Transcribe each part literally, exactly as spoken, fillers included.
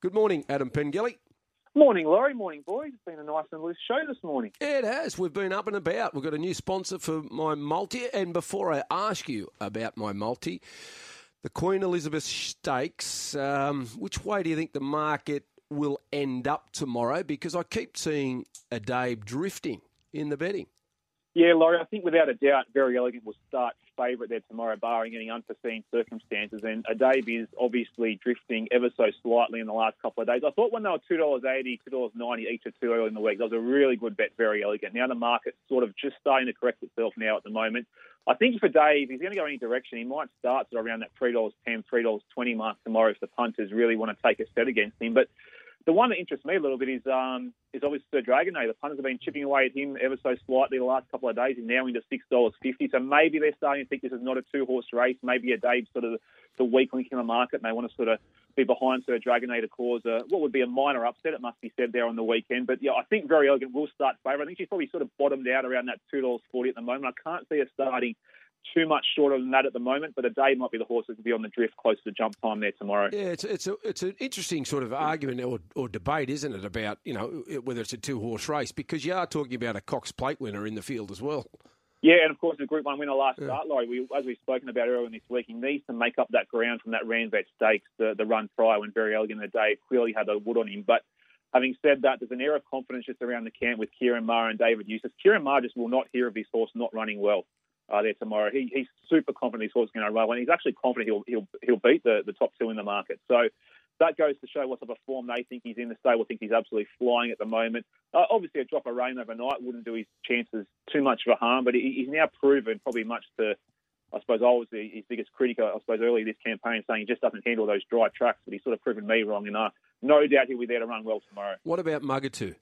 Good morning, Adam Pengelly. Morning, Laurie. Morning, boys. It's been a nice and loose show this morning. Yeah, it has. We've been up and about. We've got a new sponsor for my multi. And before I ask you about my multi, the Queen Elizabeth Stakes, um, which way do you think the market will end up tomorrow? Because I keep seeing a Dave drifting in the betting. Yeah, Laurie, I think without a doubt, Very Elegant will start favourite there tomorrow, barring any unforeseen circumstances. And Adabe is obviously drifting ever so slightly in the last couple of days. I thought when they were two dollars eighty, two dollars ninety each or two early in the week, that was a really good bet, Very Elegant. Now the market's sort of just starting to correct itself now at the moment. I think for Dave, if he's going to go any direction, he might start sort of around that three dollars ten, three dollars twenty mark tomorrow if the punters really want to take a set against him. But the one that interests me a little bit is um, is obviously Sir Dragonet. The punters have been chipping away at him ever so slightly the last couple of days. He's now into six dollars fifty. So maybe they're starting to think this is not a two-horse race. Maybe a Dave's sort of the weak link in the market, and they want to sort of be behind Sir Dragonet to cause a, what would be a minor upset, it must be said, there on the weekend. But, yeah, I think Very Elegant will start favourite. I think she's probably sort of bottomed out around that two dollars forty at the moment. I can't see her starting too much shorter than that at the moment, but a day might be the horse that could be on the drift close to jump time there tomorrow. Yeah, it's it's a, it's an interesting sort of argument or, or debate, isn't it, about, you know, whether it's a two-horse race, because you are talking about a Cox Plate winner in the field as well. Yeah, and of course the Group one winner last yeah. start, Laurie, we, as we've spoken about earlier this week, he needs to make up that ground from that Ranvet Stakes, the, the run prior when Very Elegant the day clearly had a wood on him. But having said that, there's an air of confidence just around the camp with Kieran Maher and David Eustace. Kieran Maher just will not hear of his horse not running well. Uh, there tomorrow. He, he's super confident his horse is going to run well, and he's actually confident he'll he'll he'll beat the, the top two in the market. So that goes to show what type of form they think he's in. The stable think he's absolutely flying at the moment. Uh, obviously, a drop of rain overnight wouldn't do his chances too much of a harm, but he, he's now proven, probably much to, I suppose, I was the, his biggest critic, I suppose, early this campaign, saying he just doesn't handle those dry tracks, but he's sort of proven me wrong, and uh, no doubt he'll be there to run well tomorrow. What about Mugatoo?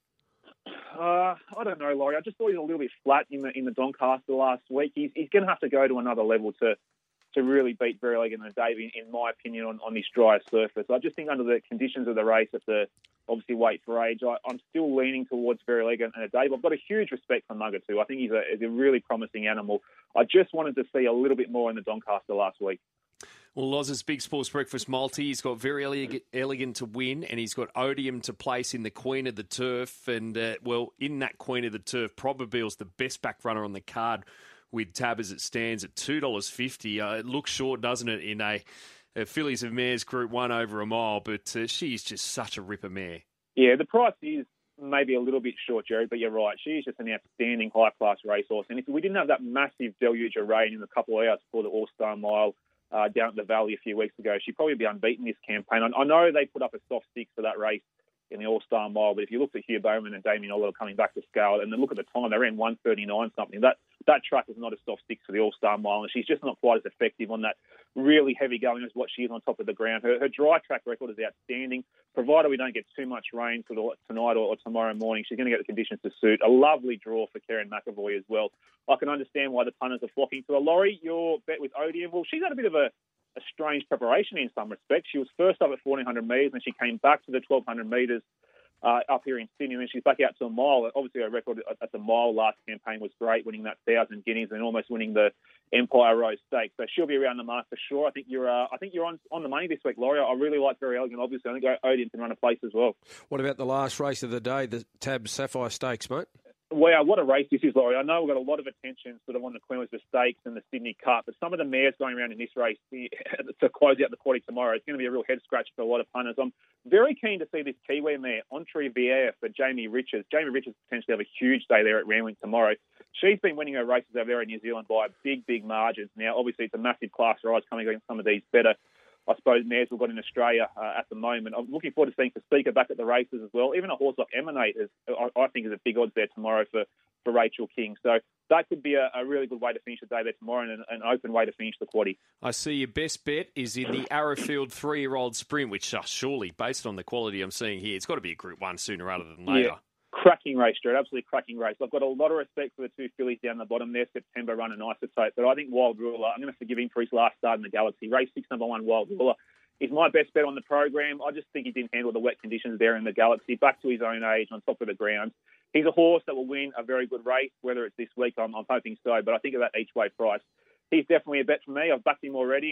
Uh, I don't know, Laurie. I just thought he was a little bit flat in the in the Doncaster last week. He's he's going to have to go to another level to to really beat Very Elegant and Dave, in, in my opinion, on, on this drier surface. I just think under the conditions of the race, at the obviously weight for age, I, I'm still leaning towards Very Elegant and Dave. I've got a huge respect for Mugatoo. I think he's a, he's a really promising animal. I just wanted to see a little bit more in the Doncaster last week. Well, Loz's Big Sports Breakfast multi, he's got Very elegant, elegant to win, and he's got Odium to place in the Queen of the Turf. And, uh, well, in that Queen of the Turf, Probabil's the best back runner on the card with Tab as it stands at two dollars fifty. Uh, it looks short, doesn't it, in a, a Fillies of Mares Group one over a mile, but uh, she's just such a ripper mare. Yeah, the price is maybe a little bit short, Jerry, but you're right. She's just an outstanding high-class racehorse. And if we didn't have that massive deluge of rain in a couple of hours before the All-Star Mile, Uh, down at the Valley a few weeks ago, she'd probably be unbeaten this campaign. I, I know they put up a soft six for that race in the All-Star Mile, but if you look at Hugh Bowman and Damien Oliver coming back to scale, and then look at the time, they ran one thirty-nine something. That that track is not a soft six for the All-Star Mile, and she's just not quite as effective on that really heavy going as what she is on top of the ground. Her, her dry track record is outstanding. Provided we don't get too much rain for the, tonight or, or tomorrow morning, she's going to get the conditions to suit. A lovely draw for Karen McAvoy as well. I can understand why the punters are flocking to her. Laurie, your bet with Odium, well, she's had a bit of a a strange preparation in some respects. She was first up at fourteen hundred metres, and she came back to the twelve hundred metres uh, up here in Sydney, and then she's back out to a mile. Obviously, her record at the mile last campaign was great, winning that thousand guineas and almost winning the Empire Rose Stakes. So she'll be around the mark for sure. I think you're, uh, I think you're on on the money this week, Laurie. I really like Very Elegant. Obviously, I think Odium can run a place as well. What about the last race of the day, the Tab Sapphire Stakes, mate? Wow, what a race this is, Laurie. I know we've got a lot of attention sort of on the Queen Elizabeth Stakes and the Sydney Cup, but some of the mares going around in this race to close out the quarter tomorrow, it's going to be a real head-scratcher for a lot of punters. I'm very keen to see this Kiwi mare, Entre Vierre, for Jamie Richards. Jamie Richards potentially have a huge day there at Randwick tomorrow. She's been winning her races over there in New Zealand by big, big margins. Now, obviously, it's a massive class rise coming against some of these better, I suppose, mares we've got in Australia uh, at the moment. I'm looking forward to seeing Fasika back at the races as well. Even a horse like Emanate, is, I, I think, is a big odds there tomorrow for, for Rachel King. So that could be a, a really good way to finish the day there tomorrow and an, an open way to finish the quaddie. I see your best bet is in the Arrowfield three-year-old sprint, which uh, surely, based on the quality I'm seeing here, it's got to be a Group one sooner rather than later. Yeah. Cracking race, Jared. Absolutely cracking race. I've got a lot of respect for the two fillies down the bottom there, September Run and Isotope, but I think Wild Ruler, I'm going to forgive him for his last start in the Galaxy. Race six, number one, Wild Ruler, is my best bet on the program. I just think he didn't handle the wet conditions there in the Galaxy. Back to his own age, on top of the ground. He's a horse that will win a very good race, whether it's this week, I'm, I'm hoping so, but I think of that each way price. He's definitely a bet for me. I've backed him already, and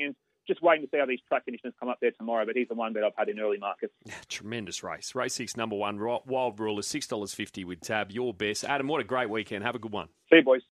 just waiting to see how these track conditions come up there tomorrow. But he's the one bet I've had in early markets. Yeah, tremendous race. Race six, number one, Wild Ruler, six dollars fifty with Tab. Your best. Adam, what a great weekend. Have a good one. See you, boys.